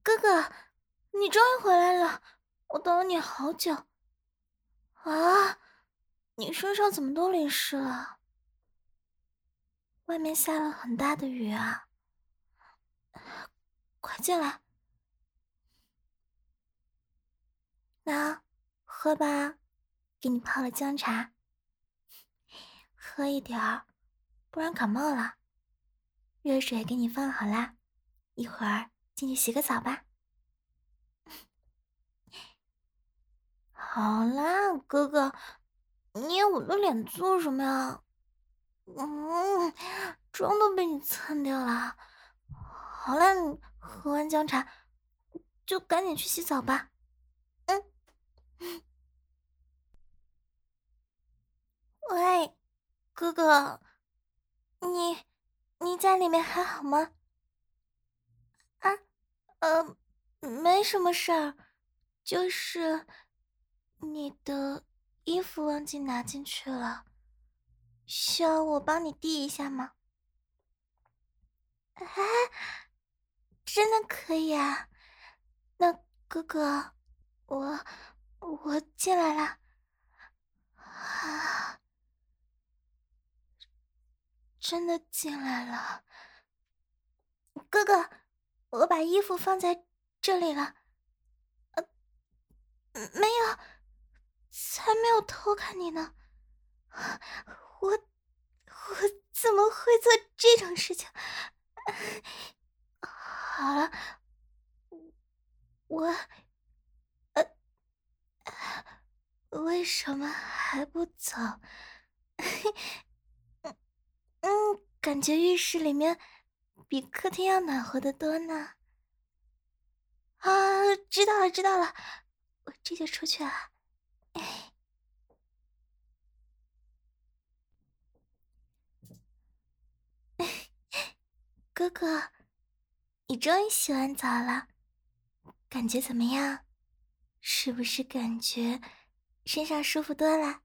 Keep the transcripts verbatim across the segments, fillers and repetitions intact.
哥哥，你终于回来了，我等了你好久。啊，你身上怎么都淋湿了？外面下了很大的雨啊！快进来，那喝吧，给你泡了姜茶，喝一点儿，不然感冒了。热水给你放好啦，一会儿进去洗个澡吧。好啦，哥哥，捏我的脸做什么呀？嗯，妆都被你蹭掉了。好啦，你喝完姜茶就赶紧去洗澡吧。嗯，喂，哥哥，你你在里面还好吗？啊，呃，没什么事儿，就是你的衣服忘记拿进去了，需要我帮你递一下吗？啊，真的可以啊。那哥哥，我我进来了。啊，真的进来了。哥哥，我把衣服放在这里了。嗯没有，才没有偷看你呢。我我怎么会做这种事情？好了，我为什么还不走？嗯，感觉浴室里面比客厅要暖和的多呢。啊，知道了知道了，我这就出去了。哎，哥哥，你终于洗完澡了，感觉怎么样？是不是感觉身上舒服多了？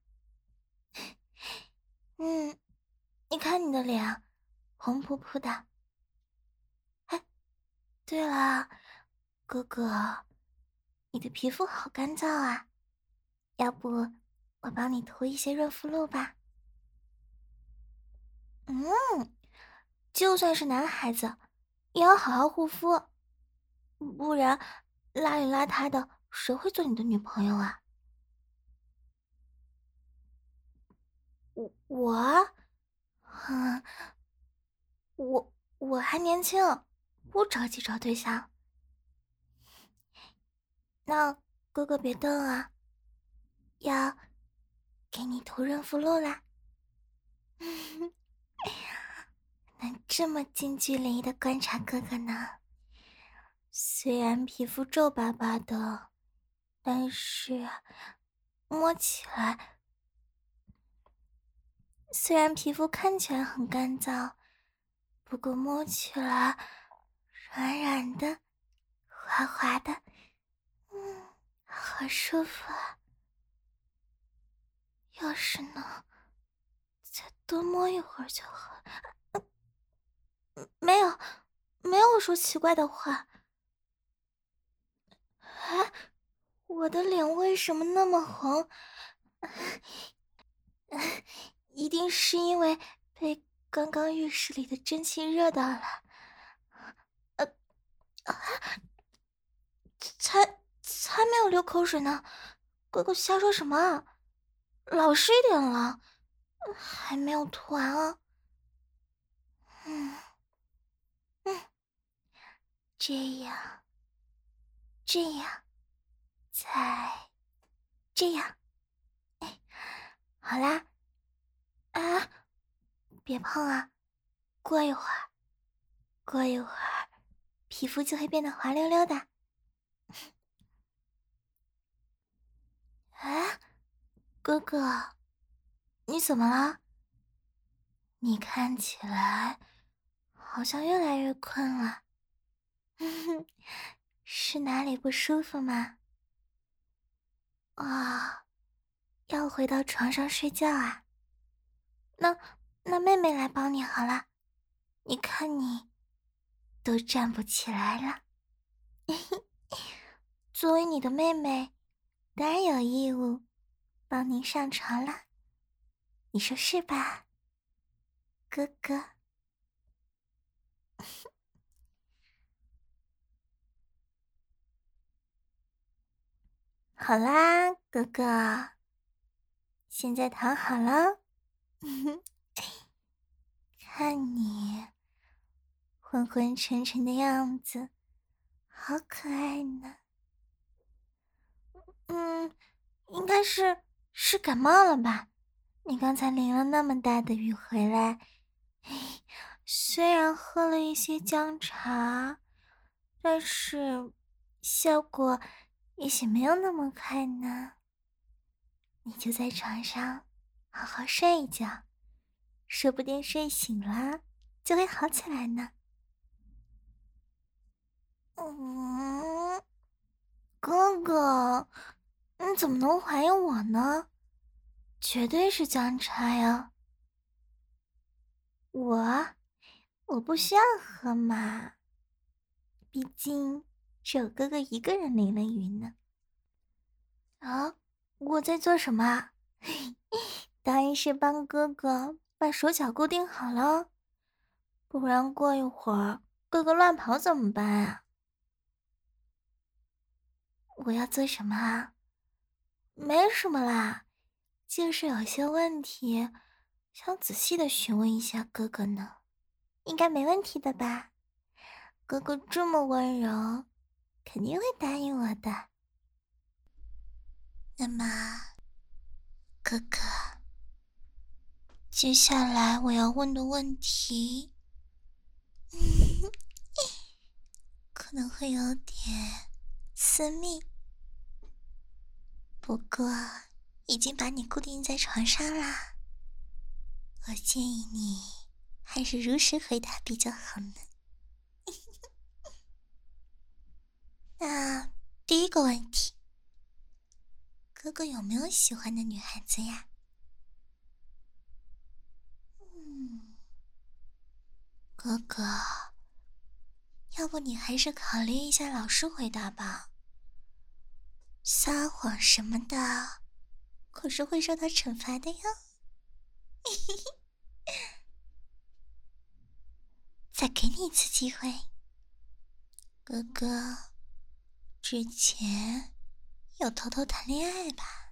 嗯，你看你的脸，红扑扑的。哎，对了，哥哥，你的皮肤好干燥啊，要不我帮你涂一些润肤露吧？嗯，就算是男孩子，也要好好护肤，不然邋里邋遢的，谁会做你的女朋友啊？我我啊，嗯，我我还年轻，不着急找对象。那哥哥别瞪啊，要给你涂润肤露啦。能这么近距离的观察哥哥呢？虽然皮肤皱巴巴的，但是摸起来，虽然皮肤看起来很干燥，不过摸起来软软的、滑滑的，嗯，好舒服啊！要是能再多摸一会儿就好。没有，没有说奇怪的话。哎，我的脸为什么那么红？一定是因为被刚刚浴室里的蒸汽热到了。呃，啊，才才没有流口水呢，哥哥瞎说什么啊？老实一点了，还没有涂完啊。嗯嗯，这样，这样，再这样。哎，好啦，啊，别碰啊！过一会儿，过一会儿，皮肤就会变得滑溜溜的。哎，哥哥，你怎么了？你看起来好像越来越困了。是哪里不舒服吗？啊、要回到床上睡觉啊？那那妹妹来帮你好了。你看你都站不起来了。 作为你的妹妹，当然有义务帮您上床了，你说是吧，哥哥？好啦，哥哥，现在躺好了，看你昏昏沉沉的样子，好可爱呢。嗯，应该是是感冒了吧？你刚才淋了那么大的雨回来，虽然喝了一些姜茶，但是效果也许没有那么快呢。你就在床上好好睡一觉，说不定睡醒了就会好起来呢。嗯，哥哥，你怎么能怀疑我呢？绝对是姜茶呀！我我不需要喝嘛，毕竟只有哥哥一个人淋了雨呢。啊，我在做什么啊？当然是帮哥哥把手脚固定好了，不然过一会儿哥哥乱跑怎么办啊？我要做什么啊？没什么啦，就是有些问题想仔细的询问一下哥哥呢，应该没问题的吧？哥哥这么温柔，肯定会答应我的。那么，哥哥，接下来我要问的问题，嗯，可能会有点私密，不过已经把你固定在床上啦，我建议你还是如实回答比较好呢。那第一个问题，哥哥有没有喜欢的女孩子呀？嗯，哥哥，要不你还是考虑一下老实回答吧。撒谎什么的，可是会受到惩罚的哟。再给你一次机会，哥哥，之前有偷偷谈恋爱吧？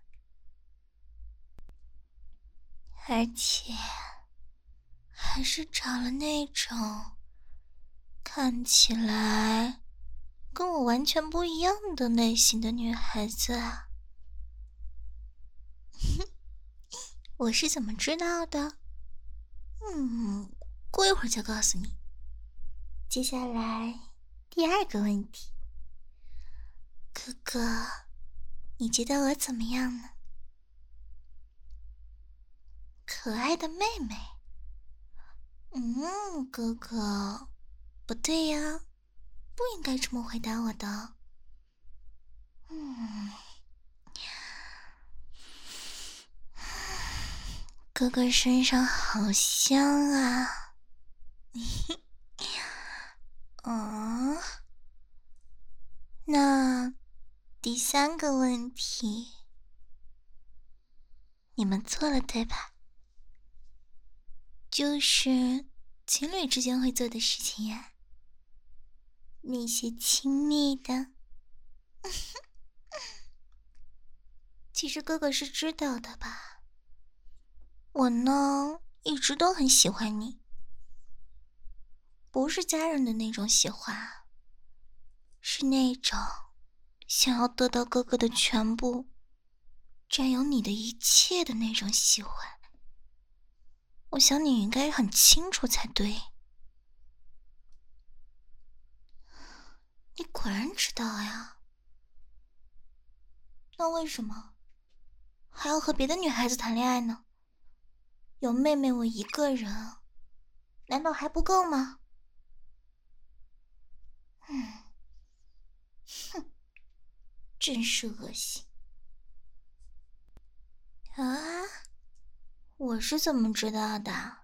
而且还是找了那种看起来跟我完全不一样的类型的女孩子啊。我是怎么知道的？嗯，过一会儿就告诉你。接下来第二个问题，哥哥，你觉得我怎么样呢？可爱的妹妹。嗯，哥哥，不对呀，不应该这么回答我的。嗯，哥哥身上好香啊。嗯，那第三个问题，你们错了对吧？就是情侣之间会做的事情呀，那些亲密的。其实哥哥是知道的吧？我呢，一直都很喜欢你，不是家人的那种喜欢，是那种想要得到哥哥的全部，占有你的一切的那种喜欢。我想你应该很清楚才对。你果然知道呀？那为什么还要和别的女孩子谈恋爱呢？有妹妹我一个人，难道还不够吗？嗯，哼，真是恶心啊！我是怎么知道的？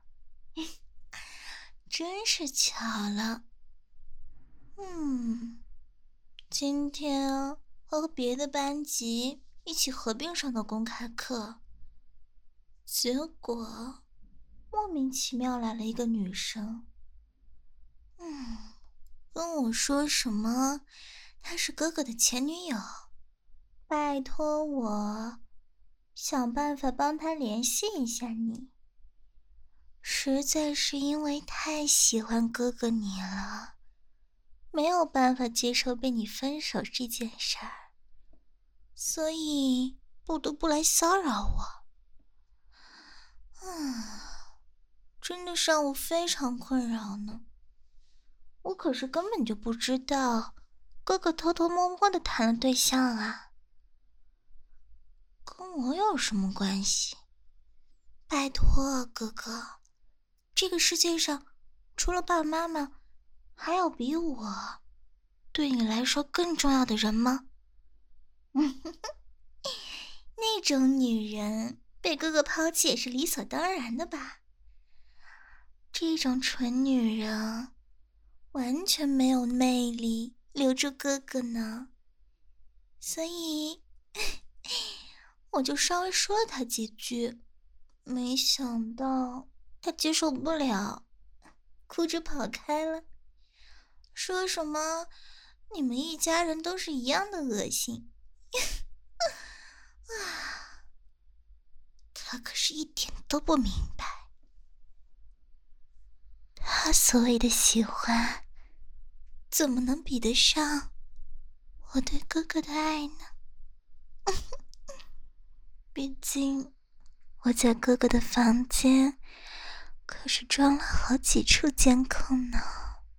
真是巧了。嗯， 今天和别的班级一起合并上的公开课，结果莫名其妙来了一个女生，嗯，跟我说什么她是哥哥的前女友，拜托我想办法帮她联系一下你。实在是因为太喜欢哥哥你了，没有办法接受被你分手这件事儿，所以不得不来骚扰我。嗯，真的是让我非常困扰呢。我可是根本就不知道哥哥偷偷摸摸的谈了对象啊，跟我有什么关系？拜托哥哥，这个世界上除了爸爸妈妈，还有比我对你来说更重要的人吗？那种女人被哥哥抛弃也是理所当然的吧？这种蠢女人完全没有魅力留住哥哥呢，所以我就稍微说了他几句，没想到他接受不了，哭着跑开了，说什么你们一家人都是一样的恶心。啊，他可是一点都不明白，他所谓的喜欢怎么能比得上我对哥哥的爱呢？毕竟我在哥哥的房间可是装了好几处监控呢，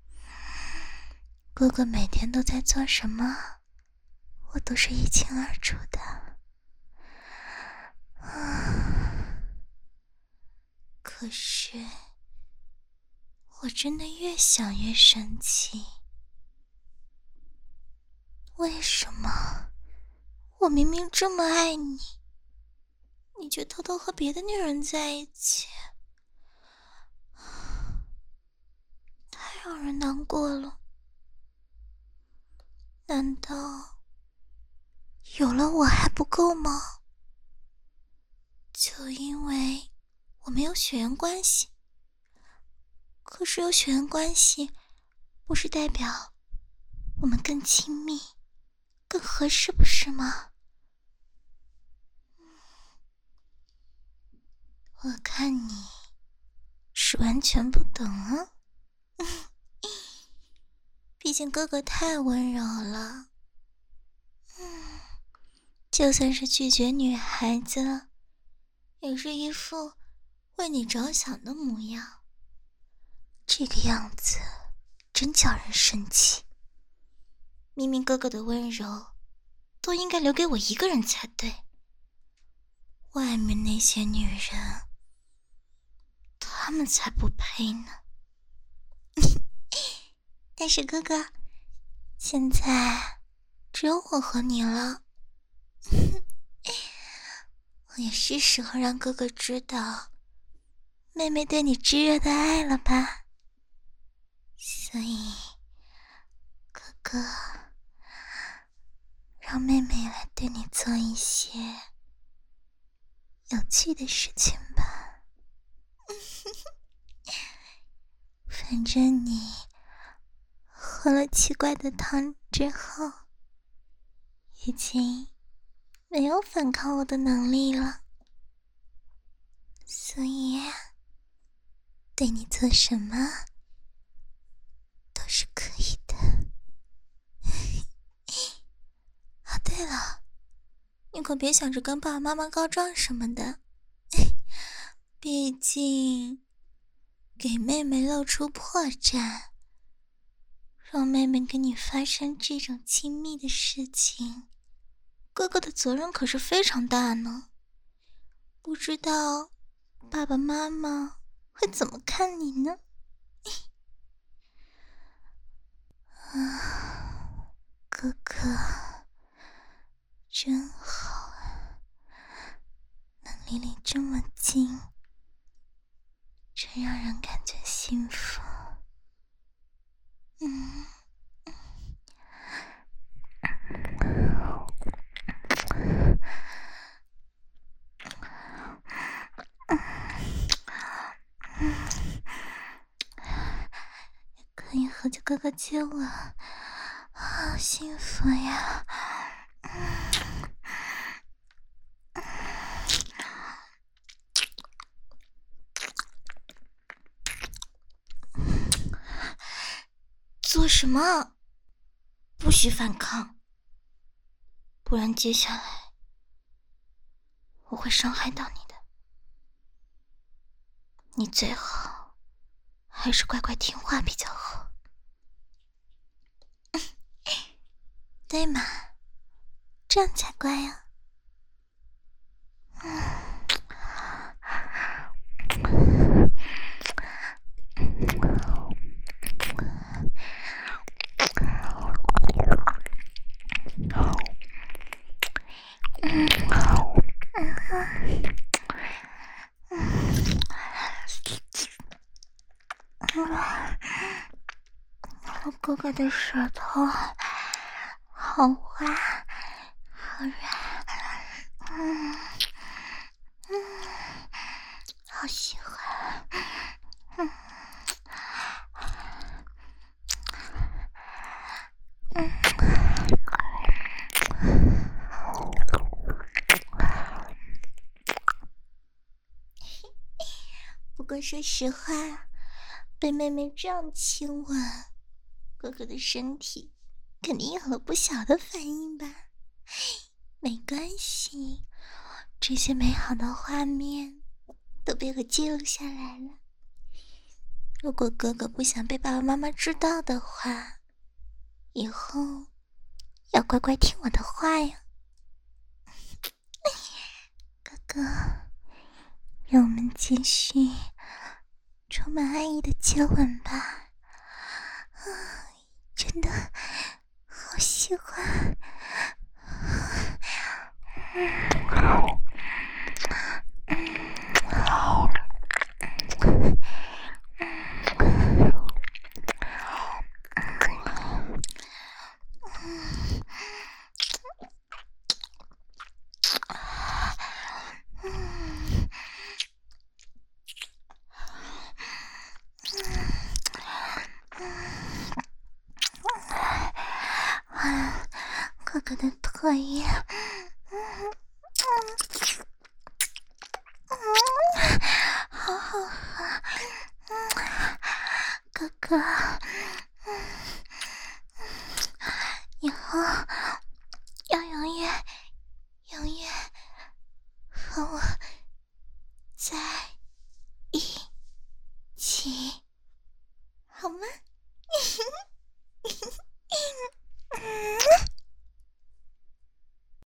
哥哥每天都在做什么我都是一清二楚的。啊，可是我真的越想越生气，为什么我明明这么爱你，你却偷偷和别的女人在一起？太让人难过了。难道有了我还不够吗？就因为我没有血缘关系，可是有血缘关系不是代表我们更亲密更合适不是吗？我看你是完全不懂啊。毕竟哥哥太温柔了，嗯，就算是拒绝女孩子也是一副为你着想的模样，这个样子真叫人生气。明明哥哥的温柔都应该留给我一个人才对，外面那些女人她们才不配呢。但是哥哥，现在只有我和你了，我也是时候让哥哥知道妹妹对你炙热的爱了吧。所以哥哥，让妹妹来对你做一些有趣的事情吧。反正你喝了奇怪的汤之后，已经没有反抗我的能力了，所以对你做什么都是可以的。啊，对了，你可别想着跟爸爸妈妈告状什么的，毕竟给妹妹露出破绽，让妹妹跟你发生这种亲密的事情，哥哥的责任可是非常大呢。不知道爸爸妈妈会怎么看你呢？啊，哥哥真好啊，能离你这么近，真让人感觉幸福。嗯， 可以和着哥哥接吻，好幸福呀！做什么？不许反抗，不然接下来我会伤害到你的。你最好还是乖乖听话比较好，对嘛？这样才乖啊。我哥哥的舌头好滑，好软，嗯嗯，好喜欢，嗯嗯。不过说实话，被妹妹这样亲吻，哥哥的身体肯定有了不小的反应吧？没关系，这些美好的画面都被我记录下来了。如果哥哥不想被爸爸妈妈知道的话，以后要乖乖听我的话呀。哥哥，让我们继续充满爱意的接吻吧。啊，真的好喜欢。哥哥的唾液，好好喝，哥哥，以后要永远永远和我